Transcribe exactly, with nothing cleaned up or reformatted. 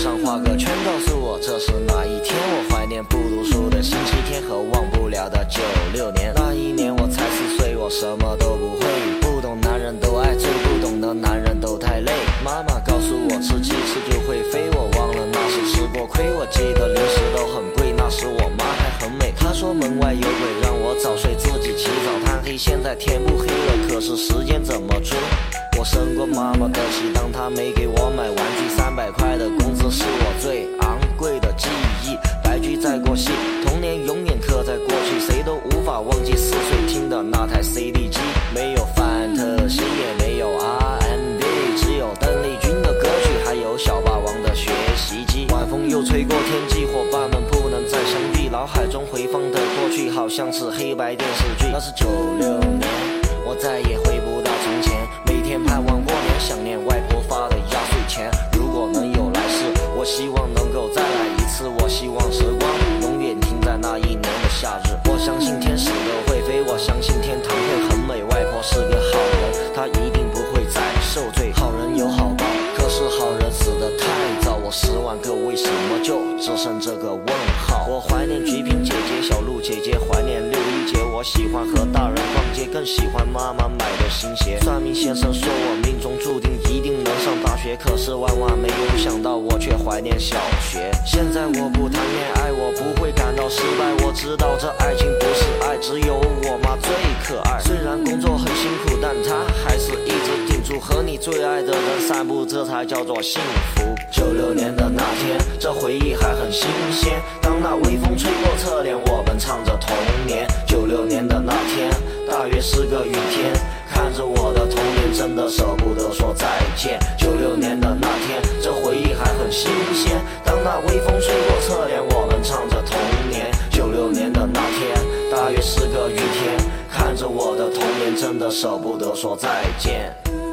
上画个圈，告诉我这是哪一天。我怀念不读书的星期天和忘不了的九六年。那一年我才四岁，我什么都不会，不懂男人都爱醉，不懂的男人都太累。妈妈告诉我吃鸡翅就会飞，我忘了那时吃过亏。我记得零食都很贵，那时我妈还很美。她说门外有鬼，让我早睡自己起早贪黑。现在天不黑了，可是时间怎么追？我生过妈妈的气，当她没给我买玩具，三百块的工资是我最昂贵的记忆。白驹在过隙，童年永远刻在过去，谁都无法忘记四岁听的那台 C D 机。没有范特西，也没有 R and B， 只有邓丽君的歌曲，还有小霸王的学习机。晚风又吹过天际，伙伴们不能再相遇，脑海中回放的过去好像是黑白电视剧。那是九六年，我再也回不到从前，每天盼望过年，想念外婆发的压岁钱。如果能有来世，我希望能够再来一次，我希望时光永远停在那一年的夏日。我相信天使都会飞，我相信天堂会很美，外婆是个好人，她一定不会再受罪。好人有好报，可是好人死得太早，我十万个为什么就只剩这个问号。我怀念菊萍姐姐、小鹿姐姐，怀念六一节，我喜欢和大人逛街，更喜欢妈妈买的新鞋。算命先生说我命中注定一定能上大学，可是万万没有想到我却怀念小学。现在我不谈恋爱，我不会感到失败，我知道这爱情不是爱，只有我妈最可爱。虽然工作很辛苦，但她还是一直叮嘱和你最爱的人散步，这才叫做幸福。九六年的那天，这回忆还很新鲜，当那微风吹过侧脸，我们唱着童年。九六年的那天，大约是个雨天，看着我的童年，真的舍不得说再见。九六年的那天，这回忆还很新鲜，当那微风吹过侧脸，我们唱着童年。九六年的那天，大约是个雨天，看着我的童年，真的舍不得说再见。